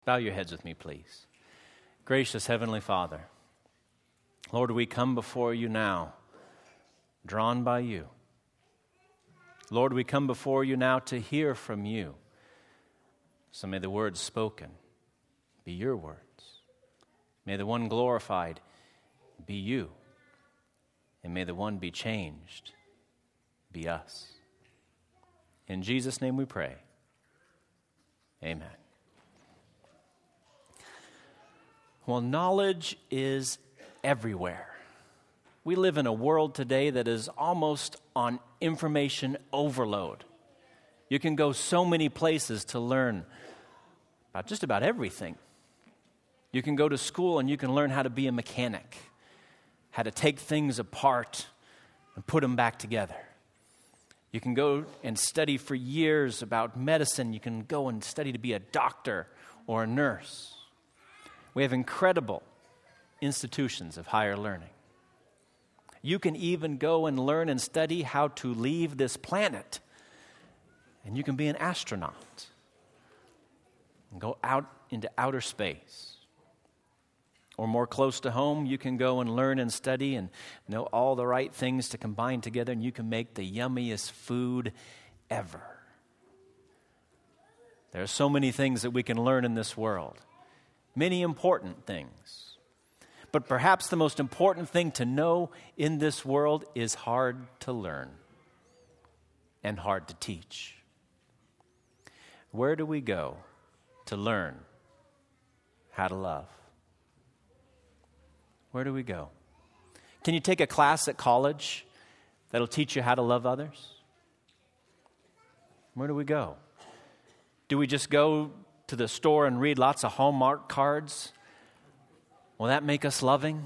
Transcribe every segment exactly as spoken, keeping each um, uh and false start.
Bow your heads with me, please. Gracious Heavenly Father, Lord, we come before you now, drawn by you. Lord, we come before you now to hear from you. So may the words spoken be your words. May the one glorified be you. And may the one be changed be us. In Jesus' name we pray. Amen. Well, knowledge is everywhere. We live in a world today that is almost on information overload. You can go so many places to learn about just about everything. You can go to school and you can learn how to be a mechanic, how to take things apart and put them back together. You can go and study for years about medicine. You can go and study to be a doctor or a nurse. We have incredible institutions of higher learning. You can even go and learn and study how to leave this planet. And you can be an astronaut and go out into outer space. Or more close to home, you can go and learn and study and know all the right things to combine together, and you can make the yummiest food ever. There are so many things that we can learn in this world. Many important things. But perhaps the most important thing to know in this world is hard to learn and hard to teach. Where do we go to learn how to love? Where do we go? Can you take a class at college that'll teach you how to love others? Where do we go? Do we just go to the store and read lots of Hallmark cards? Will that make us loving?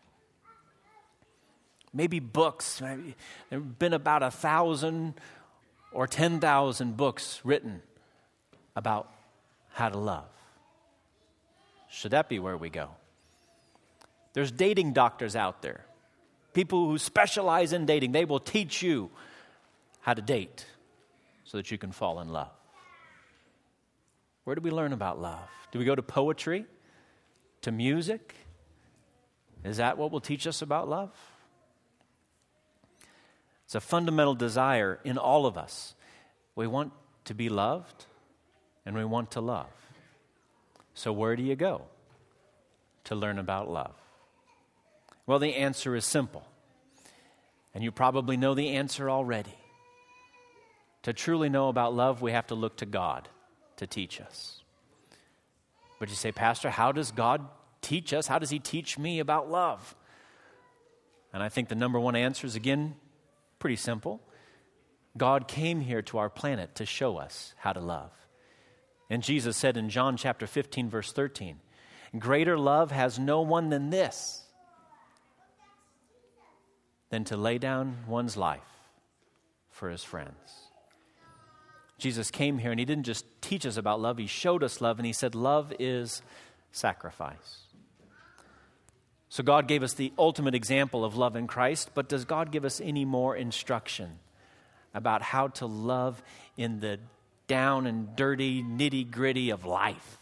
Maybe books. Maybe there have been about a thousand or ten thousand books written about how to love. Should that be where we go? There's dating doctors out there. People who specialize in dating. They will teach you how to date so that you can fall in love. Where do we learn about love? Do we go to poetry? To music? Is that what will teach us about love? It's a fundamental desire in all of us. We want to be loved and we want to love. So where do you go to learn about love? Well, the answer is simple. And you probably know the answer already. To truly know about love, we have to look to God to teach us. But you say, Pastor, how does God teach us? How does he teach me about love? And I think the number one answer is, again, pretty simple. God came here to our planet to show us how to love. And Jesus said in John chapter fifteen, verse thirteen, greater love has no one than this, than to lay down one's life for his friends. Jesus came here and he didn't just teach us about love, he showed us love, and he said love is sacrifice. So God gave us the ultimate example of love in Christ, but does God give us any more instruction about how to love in the down and dirty, nitty-gritty of life?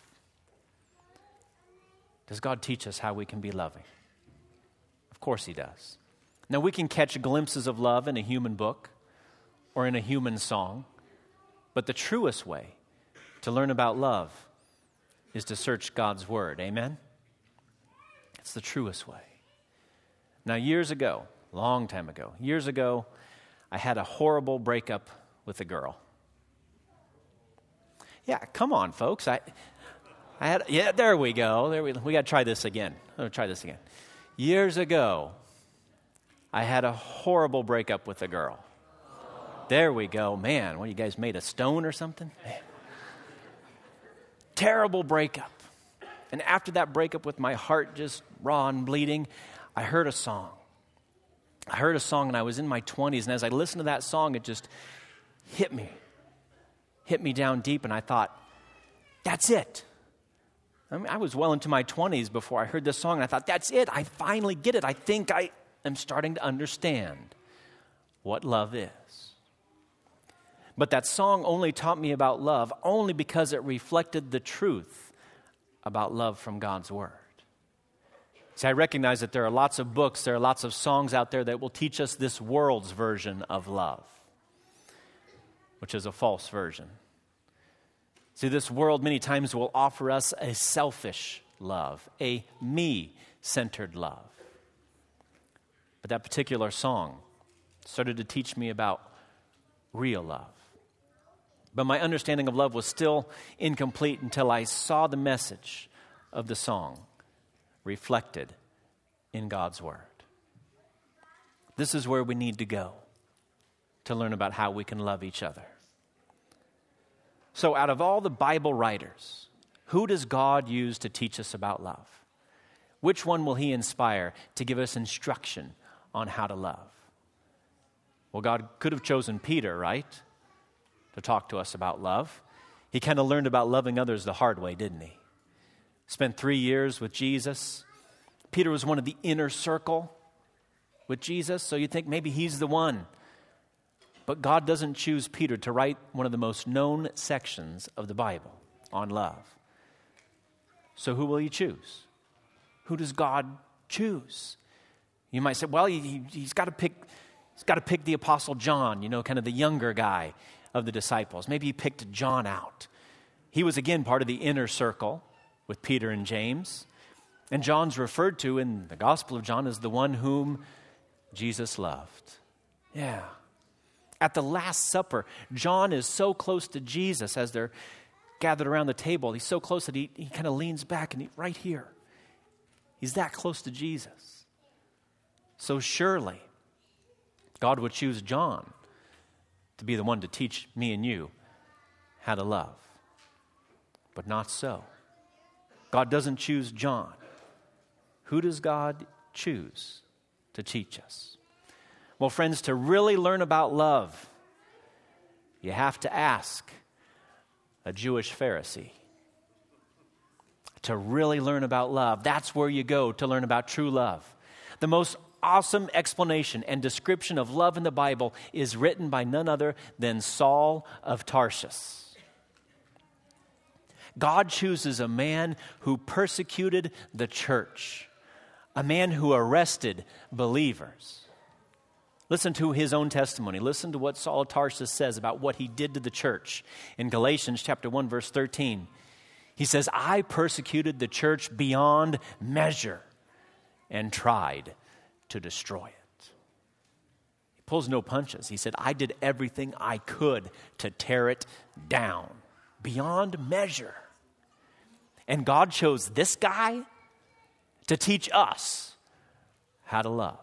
Does God teach us how we can be loving? Of course he does. Now we can catch glimpses of love in a human book or in a human song, but the truest way to learn about love is to search God's Word. Amen? It's the truest way. Now, years ago, long time ago, years ago, I had a horrible breakup with a girl. Yeah, come on, folks. I, I had, yeah, there we go. There we, we got to try this again. I'm going to try this again. Years ago, I had a horrible breakup with a girl. There we go. Man, what, you guys made a stone or something? Man. Terrible breakup. And after that breakup with my heart just raw and bleeding, I heard a song. I heard a song and I was in my twenties, and as I listened to that song, it just hit me. Hit me down deep, and I thought, that's it. I mean, I was well into my twenties before I heard this song, and I thought, that's it. I finally get it. I think I am starting to understand what love is. But that song only taught me about love only because it reflected the truth about love from God's Word. See, I recognize that there are lots of books, there are lots of songs out there that will teach us this world's version of love, which is a false version. See, this world many times will offer us a selfish love, a me-centered love. But that particular song started to teach me about real love. But my understanding of love was still incomplete until I saw the message of the song reflected in God's Word. This is where we need to go to learn about how we can love each other. So out of all the Bible writers, who does God use to teach us about love? Which one will He inspire to give us instruction on how to love? Well, God could have chosen Peter, right, to talk to us about love. He kind of learned about loving others the hard way, didn't he? Spent three years with Jesus. Peter was one of the inner circle with Jesus, so you'd think maybe he's the one. But God doesn't choose Peter to write one of the most known sections of the Bible on love. So who will He choose? Who does God choose? You might say, well, he, he's got to pick, he's got to pick the Apostle John, you know, kind of the younger guy of the disciples. Maybe He picked John out. He was, again, part of the inner circle with Peter and James. And John's referred to in the Gospel of John as the one whom Jesus loved. Yeah. At the Last Supper, John is so close to Jesus as they're gathered around the table. He's so close that he, he kind of leans back and he, right here. He's that close to Jesus. So surely, God would choose John to be the one to teach me and you how to love. But not so. God doesn't choose John. Who does God choose to teach us? Well, friends, to really learn about love, you have to ask a Jewish Pharisee. To really learn about love, that's where you go to learn about true love. The most awesome explanation and description of love in the Bible is written by none other than Saul of Tarsus. God chooses a man who persecuted the church, a man who arrested believers. Listen to his own testimony. Listen to what Saul of Tarsus says about what he did to the church. In Galatians chapter one, verse thirteen, he says, I persecuted the church beyond measure and tried to destroy it. He pulls no punches. He said, I did everything I could to tear it down beyond measure. And God chose this guy to teach us how to love.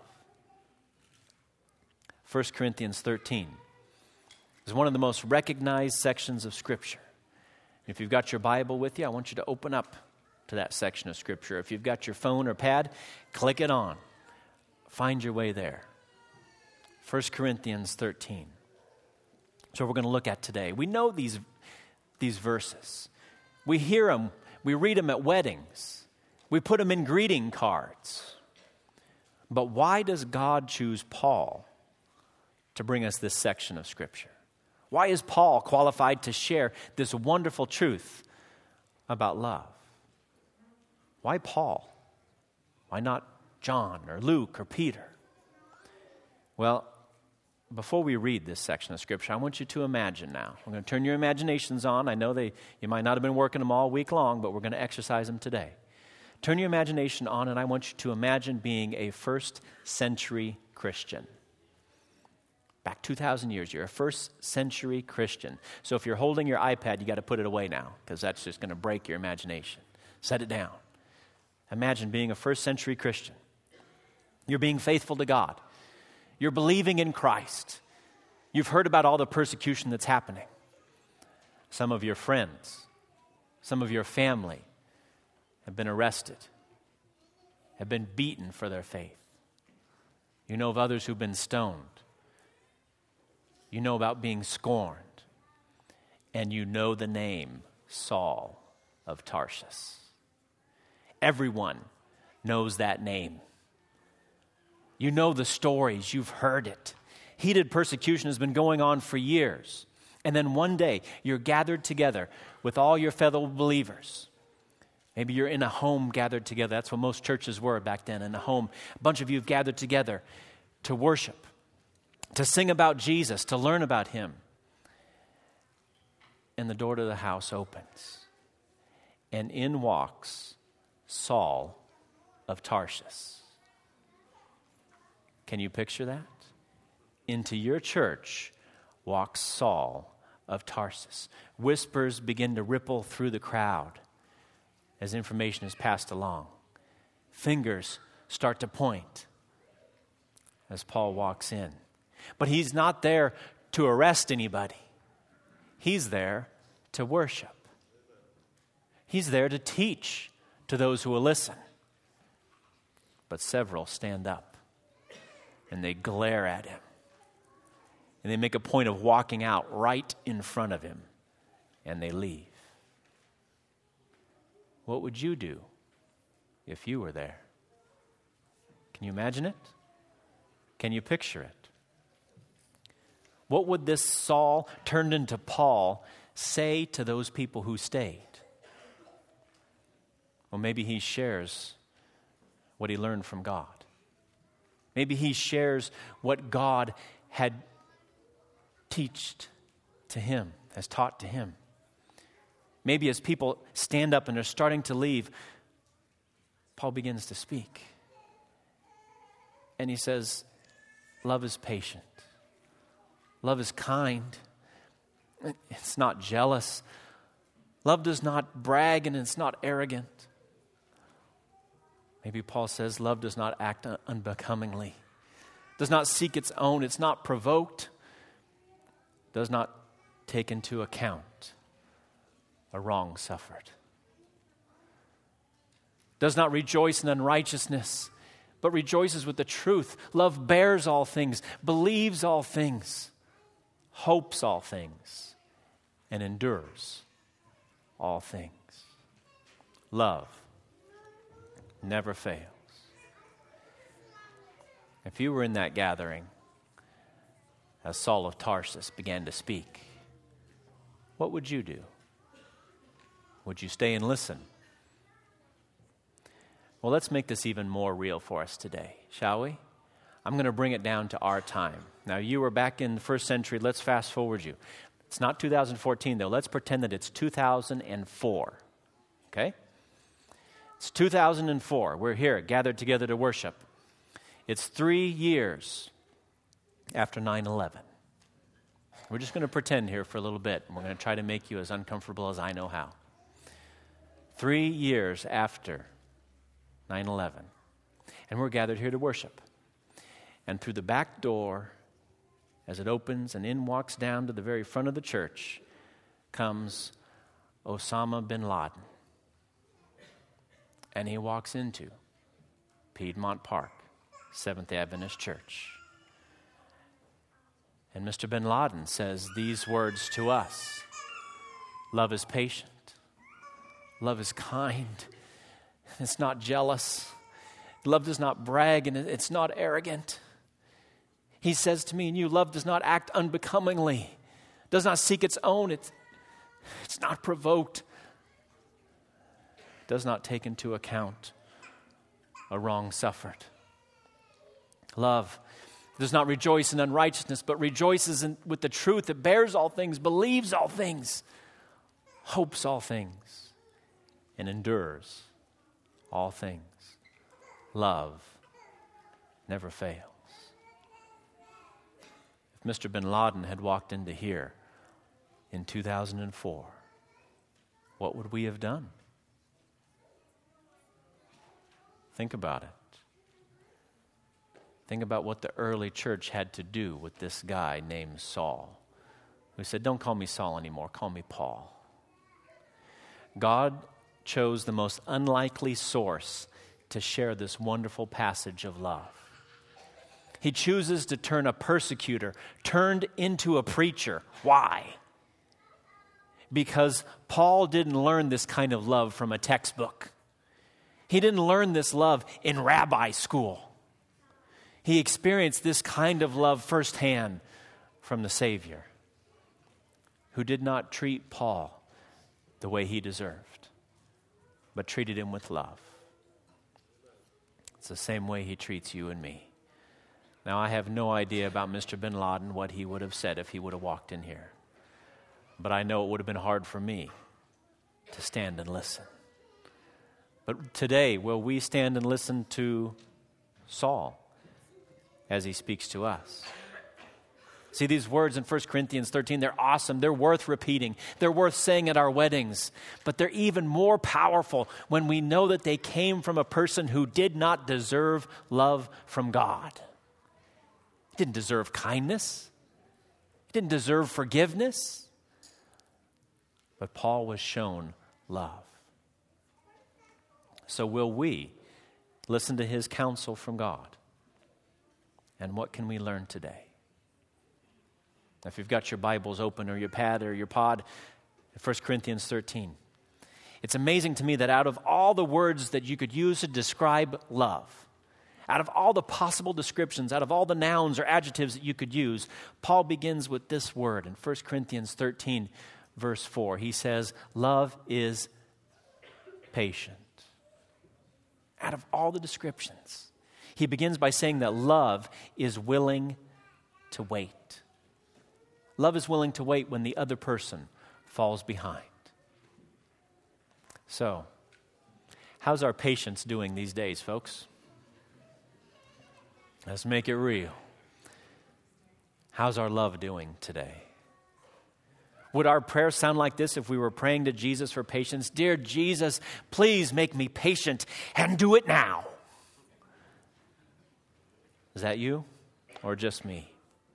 First Corinthians thirteen is one of the most recognized sections of Scripture. If you've got your Bible with you, I want you to open up to that section of Scripture. If you've got your phone or pad, click it on. Find your way there. First Corinthians thirteen. So we're going to look at today. We know these, these verses. We hear them. We read them at weddings. We put them in greeting cards. But why does God choose Paul to bring us this section of Scripture? Why is Paul qualified to share this wonderful truth about love? Why Paul? Why not John or Luke or Peter? Well, before we read this section of Scripture, I want you to imagine now. We're going to turn your imaginations on. I know they you might not have been working them all week long, but we're going to exercise them today. Turn your imagination on, and I want you to imagine being a first century Christian. Back two thousand years, you're a first century Christian. So if you're holding your iPad, you got to put it away now, because that's just going to break your imagination. Set it down. Imagine being a first century Christian. You're being faithful to God. You're believing in Christ. You've heard about all the persecution that's happening. Some of your friends, some of your family have been arrested, have been beaten for their faith. You know of others who've been stoned. You know about being scorned. And you know the name Saul of Tarsus. Everyone knows that name. You know the stories. You've heard it. Heated persecution has been going on for years. And then one day, you're gathered together with all your fellow believers. Maybe you're in a home gathered together. That's what most churches were back then, in a home. A bunch of you have gathered together to worship, to sing about Jesus, to learn about him. And the door to the house opens, and in walks Saul of Tarsus. Can you picture that? Into your church walks Saul of Tarsus. Whispers begin to ripple through the crowd as information is passed along. Fingers start to point as Paul walks in. But he's not there to arrest anybody. He's there to worship. He's there to teach to those who will listen. But several stand up and they glare at him. And they make a point of walking out right in front of him. And they leave. What would you do if you were there? Can you imagine it? Can you picture it? What would this Saul turned into Paul say to those people who stayed? Well, maybe he shares what he learned from God. Maybe he shares what God had taught to him, has taught to him. Maybe as people stand up and are starting to leave, Paul begins to speak. And he says, love is patient. Love is kind. It's not jealous. Love does not brag and it's not arrogant. Maybe Paul says love does not act unbecomingly, does not seek its own, it's not provoked, does not take into account a wrong suffered, does not rejoice in unrighteousness, but rejoices with the truth. Love bears all things, believes all things, hopes all things, and endures all things. Love never fails. If you were in that gathering as Saul of Tarsus began to speak, what would you do? Would you stay and listen? Well, let's make this even more real for us today, shall we? I'm going to bring it down to our time. Now, you were back in the first century. Let's fast forward you. It's not two thousand fourteen, though. Let's pretend that it's two thousand four, okay? It's two thousand four. We're here, gathered together to worship. It's three years after nine eleven. We're just going to pretend here for a little bit, and we're going to try to make you as uncomfortable as I know how. Three years after nine eleven, and we're gathered here to worship. And through the back door, as it opens and in walks down to the very front of the church, comes Osama bin Laden. And he walks into Piedmont Park, Seventh Adventist Church. And Mister bin Laden says these words to us: love is patient, love is kind, it's not jealous, love does not brag, and it's not arrogant. He says to me and you, love does not act unbecomingly, does not seek its own, it's, it's not provoked, does not take into account a wrong suffered. Love does not rejoice in unrighteousness, but rejoices in, with the truth. It bears all things, believes all things, hopes all things, and endures all things. Love never fails. If Mister bin Laden had walked into here in two thousand four, what would we have done? Think about it. Think about what the early church had to do with this guy named Saul, who said, don't call me Saul anymore, call me Paul. God chose the most unlikely source to share this wonderful passage of love. He chooses to turn a persecutor turned into a preacher. Why? Because Paul didn't learn this kind of love from a textbook. He didn't learn this love in rabbi school. He experienced this kind of love firsthand from the Savior, who did not treat Paul the way he deserved, but treated him with love. It's the same way he treats you and me. Now, I have no idea about Mister Bin Laden, what he would have said if he would have walked in here. But I know it would have been hard for me to stand and listen. But today, will we stand and listen to Saul as he speaks to us? See, these words in First Corinthians thirteen, they're awesome. They're worth repeating. They're worth saying at our weddings. But they're even more powerful when we know that they came from a person who did not deserve love from God. He didn't deserve kindness. He didn't deserve forgiveness. But Paul was shown love. So will we listen to his counsel from God? And what can we learn today? If you've got your Bibles open or your pad or your pod, First Corinthians thirteen. It's amazing to me that out of all the words that you could use to describe love, out of all the possible descriptions, out of all the nouns or adjectives that you could use, Paul begins with this word in First Corinthians thirteen, verse four. He says, love is patient. Out of all the descriptions, he begins by saying that love is willing to wait. Love is willing to wait when the other person falls behind. So, how's our patience doing these days, folks? Let's make it real. How's our love doing today? Would our prayer sound like this if we were praying to Jesus for patience? Dear Jesus, please make me patient and do it now. Is that you or just me?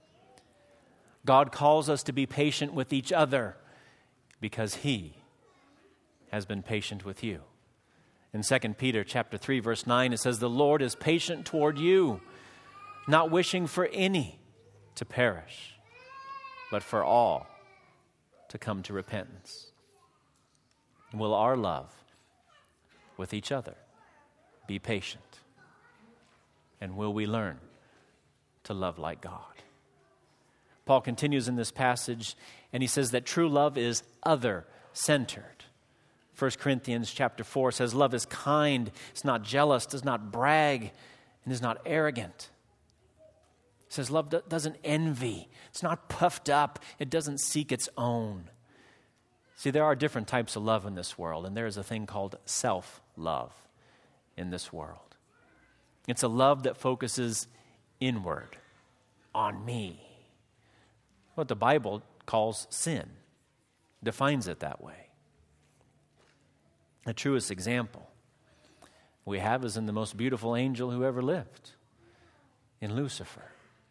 God calls us to be patient with each other because he has been patient with you. In Second Peter chapter three, verse nine, it says, the Lord is patient toward you, not wishing for any to perish, but for all to come to repentance. Will our love with each other be patient? And will we learn to love like God? Paul continues in this passage, and he says that true love is other-centered. First Corinthians chapter four says, love is kind, it's not jealous, does not brag, and is not arrogant. It says love do- doesn't envy, it's not puffed up, it doesn't seek its own. See, there are different types of love in this world, and there is a thing called self-love in this world. It's a love that focuses inward, on me. What the Bible calls sin, defines it that way. The truest example we have is in the most beautiful angel who ever lived, in Lucifer.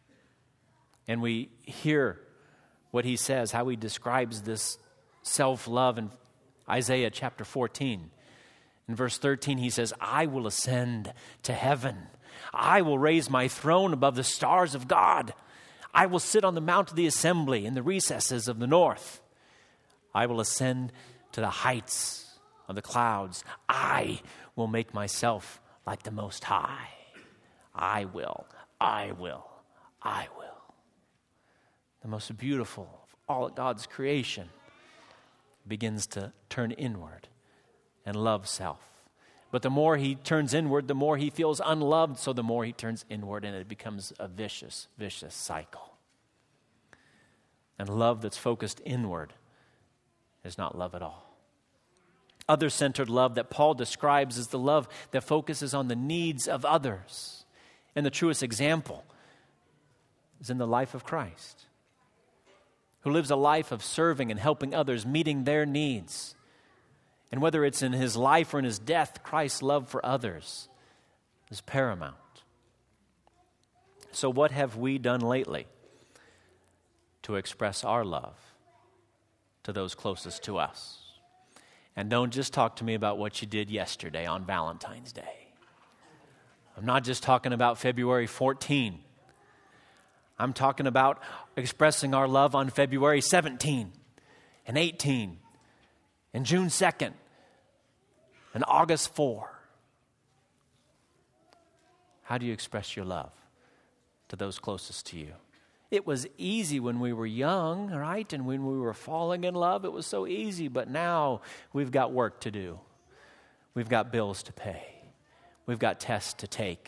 And we hear what he says, how he describes this self-love in Isaiah chapter fourteen. In verse thirteen, he says, I will ascend to heaven. I will raise my throne above the stars of God. I will sit on the mount of the assembly in the recesses of the north. I will ascend to the heights of the clouds. I will make myself like the Most High. I will, I will, I will. The most beautiful of all of God's creation begins to turn inward and love self. But the more he turns inward, the more he feels unloved, so the more he turns inward, and it becomes a vicious, vicious cycle. And love that's focused inward is not love at all. Other-centered love that Paul describes is the love that focuses on the needs of others. And the truest example is in the life of Christ, who lives a life of serving and helping others, meeting their needs. And whether it's in his life or in his death, Christ's love for others is paramount. So what have we done lately to express our love to those closest to us? And don't just talk to me about what you did yesterday on Valentine's Day. I'm not just talking about February fourteenth. I'm talking about expressing our love on February seventeenth and eighteenth and June second and August fourth. How do you express your love to those closest to you? It was easy when we were young, right? And when we were falling in love, it was so easy. But now we've got work to do. We've got bills to pay. We've got tests to take.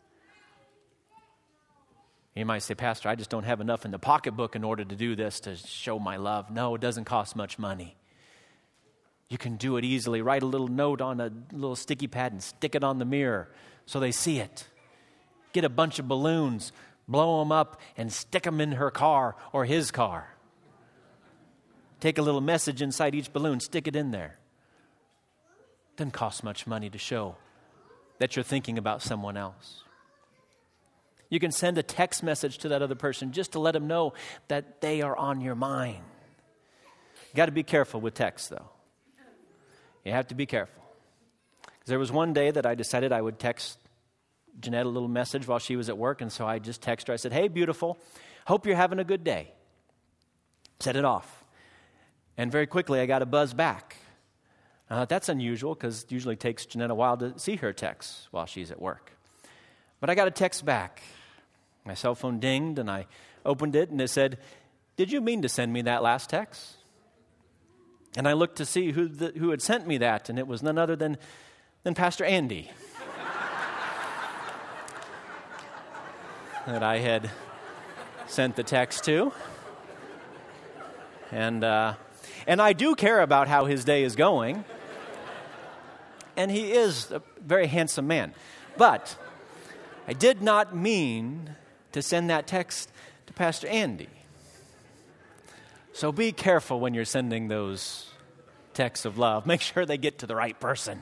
You might say, Pastor, I just don't have enough in the pocketbook in order to do this, to show my love. No, it doesn't cost much money. You can do it easily. Write a little note on a little sticky pad and stick it on the mirror so they see it. Get a bunch of balloons, blow them up, and stick them in her car or his car. Take a little message inside each balloon, stick it in there. Doesn't cost much money to show that you're thinking about someone else. You can send a text message to that other person just to let them know that they are on your mind. You got to be careful with text, though. You have to be careful. There was one day that I decided I would text Jeanette a little message while she was at work, and so I just texted her. I said, hey, beautiful, hope you're having a good day. Set it off. And very quickly I got a buzz back. Uh, that's unusual because it usually takes Jeanette a while to see her texts while she's at work. But I got a text back. My cell phone dinged, and I opened it, and it said, did you mean to send me that last text? And I looked to see who the, who had sent me that, and it was none other than, than Pastor Andy. That I had sent the text to. And, uh, and I do care about how his day is going. And he is a very handsome man. But I did not mean to send that text to Pastor Andy. So be careful when you're sending those texts of love. Make sure they get to the right person.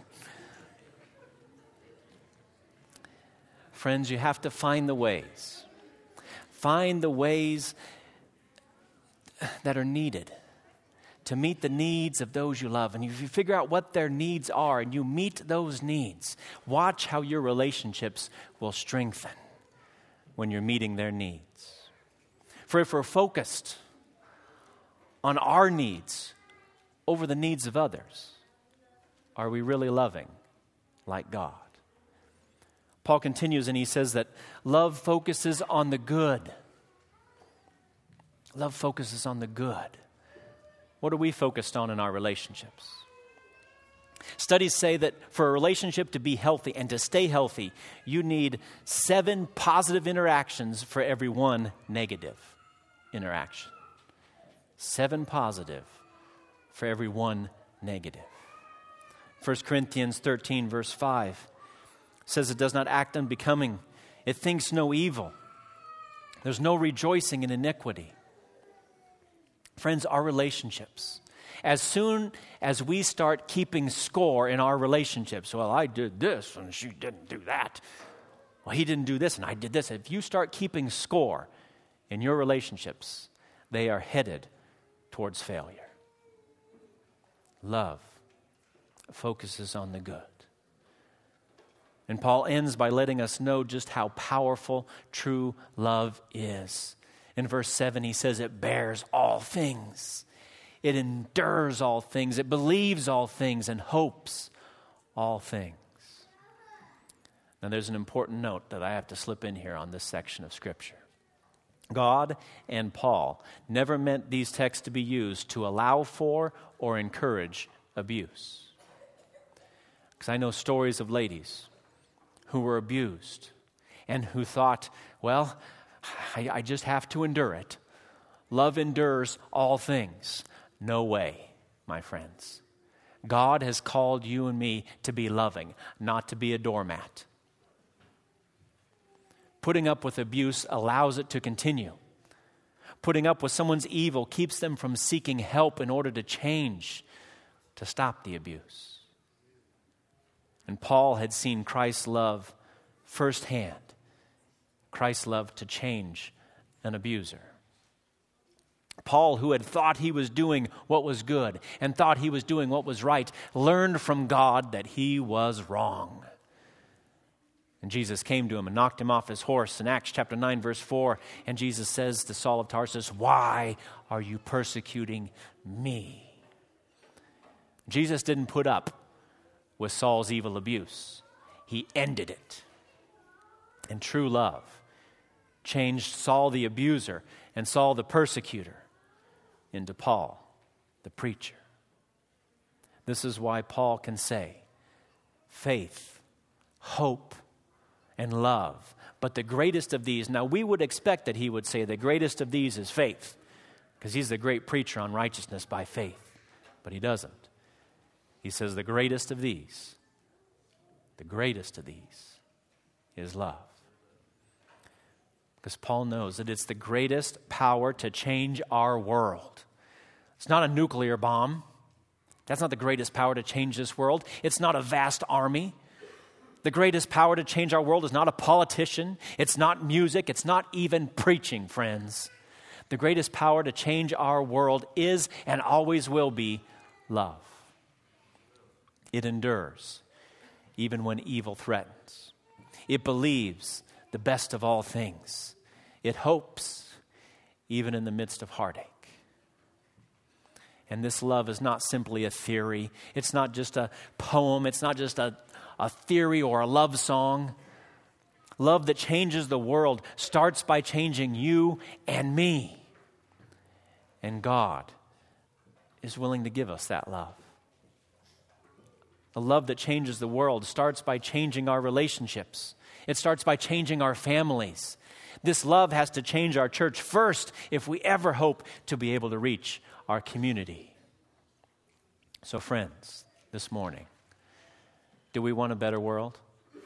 Friends, you have to find the ways. Find the ways that are needed to meet the needs of those you love. And if you figure out what their needs are and you meet those needs, watch how your relationships will strengthen when you're meeting their needs. For if we're focused on our needs over the needs of others, are we really loving like God? Paul continues and he says that love focuses on the good. Love focuses on the good. What are we focused on in our relationships? Studies say that for a relationship to be healthy and to stay healthy, you need seven positive interactions for every one negative interaction. Seven positive for every one negative. First Corinthians thirteen, verse five says it does not act unbecoming. It thinks no evil. There's no rejoicing in iniquity. Friends, our relationships, as soon as we start keeping score in our relationships, well, I did this and she didn't do that. Well, he didn't do this and I did this. If you start keeping score in your relationships, they are headed towards failure. Love focuses on the good. And Paul ends by letting us know just how powerful true love is. In verse seven, he says it bears all things. It endures all things. It believes all things and hopes all things. Now, there's an important note that I have to slip in here on this section of Scripture. God and Paul never meant these texts to be used to allow for or encourage abuse. Because I know stories of ladies who were abused and who thought, well, I, I just have to endure it. Love endures all things. No way, my friends. God has called you and me to be loving, not to be a doormat. Putting up with abuse allows it to continue. Putting up with someone's evil keeps them from seeking help in order to change, to stop the abuse. And Paul had seen Christ's love firsthand. Christ's love to change an abuser. Paul, who had thought he was doing what was good and thought he was doing what was right, learned from God that he was wrong. And Jesus came to him and knocked him off his horse in Acts chapter nine, verse four. And Jesus says to Saul of Tarsus, "Why are you persecuting me?" Jesus didn't put up with Saul's evil abuse. He ended it. And true love changed Saul the abuser and Saul the persecutor into Paul the preacher. This is why Paul can say faith, hope, and love. But the greatest of these, now we would expect that he would say the greatest of these is faith, because he's the great preacher on righteousness by faith. But he doesn't. He says the greatest of these, the greatest of these is love. Because Paul knows that it's the greatest power to change our world. It's not a nuclear bomb. That's not the greatest power to change this world. It's not a vast army. The greatest power to change our world is not a politician. It's not music. It's not even preaching, friends. The greatest power to change our world is and always will be love. It endures, even when evil threatens. It believes the best of all things. It hopes, even in the midst of heartache. And this love is not simply a theory. It's not just a poem. It's not just a, a theory or a love song. Love that changes the world starts by changing you and me. And God is willing to give us that love. The love that changes the world starts by changing our relationships. It starts by changing our families. This love has to change our church first if we ever hope to be able to reach our community. So friends, this morning, do we want a better world?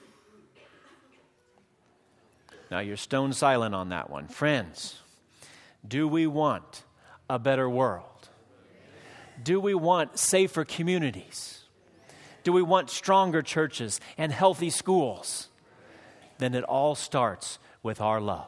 Now you're stone silent on that one. Friends, do we want a better world? Do we want safer communities? Do we want stronger churches and healthy schools? Then it all starts with our love.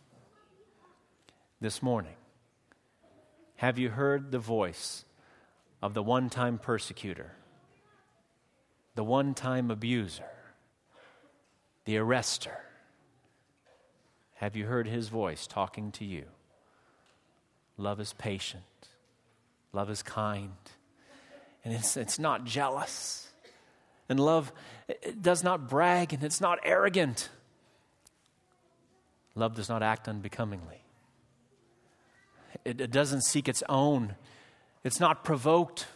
This morning, have you heard the voice of the one-time persecutor, the one-time abuser, the arrester? Have you heard his voice talking to you? Love is patient. Love is kind. And it's, it's not jealous. And love it does not brag, and it's not arrogant. Love does not act unbecomingly. It, it doesn't seek its own. It's not provoked.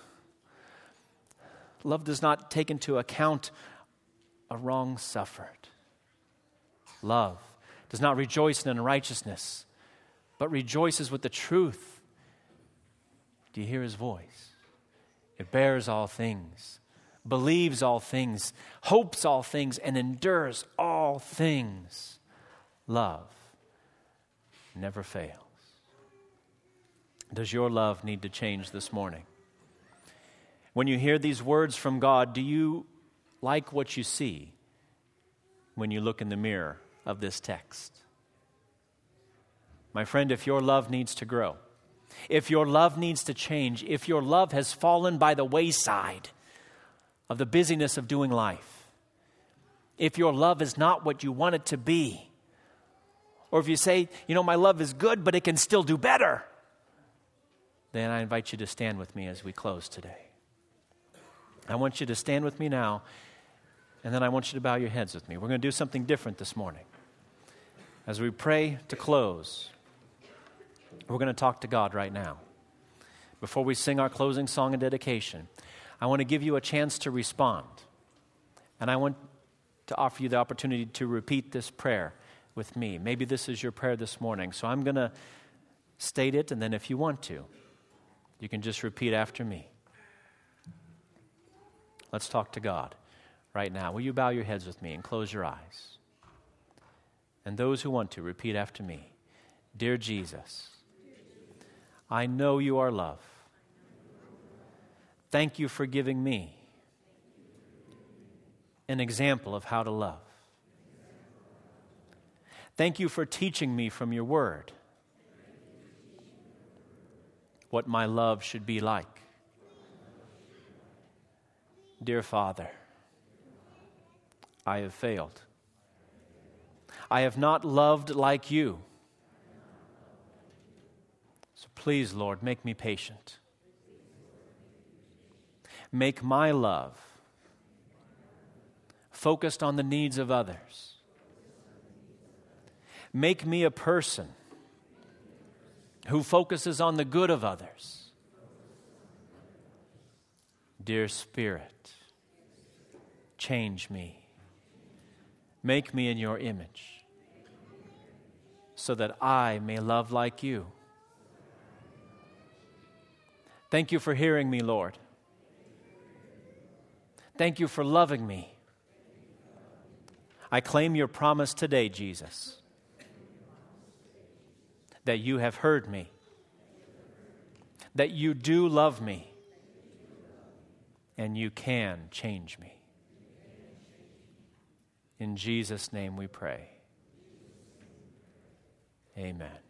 Love does not take into account a wrong suffered. Love does not rejoice in unrighteousness, but rejoices with the truth. Do you hear his voice? It bears all things, believes all things, hopes all things, and endures all things. Love never fails. Does your love need to change this morning? When you hear these words from God, do you like what you see when you look in the mirror of this text? My friend, if your love needs to grow, if your love needs to change, if your love has fallen by the wayside of the busyness of doing life, if your love is not what you want it to be, or if you say, you know, my love is good, but it can still do better, then I invite you to stand with me as we close today. I want you to stand with me now, and then I want you to bow your heads with me. We're going to do something different this morning. As we pray to close, we're going to talk to God right now. Before we sing our closing song and dedication, I want to give you a chance to respond. And I want to offer you the opportunity to repeat this prayer with me. Maybe this is your prayer this morning. So I'm going to state it, and then if you want to, you can just repeat after me. Let's talk to God right now. Will you bow your heads with me and close your eyes? And those who want to, repeat after me. Dear Jesus, I know you are love. Thank you for giving me an example of how to love. Thank you for teaching me from your word what my love should be like. Dear Father, I have failed. I have not loved like you. So please, Lord, make me patient. Make my love focused on the needs of others. Make me a person who focuses on the good of others. Dear Spirit, change me. Make me in your image so that I may love like you. Thank you for hearing me, Lord. Thank you for loving me. I claim your promise today, Jesus, that you have heard me, that you do love me, and you can change me. In Jesus' name we pray. Amen.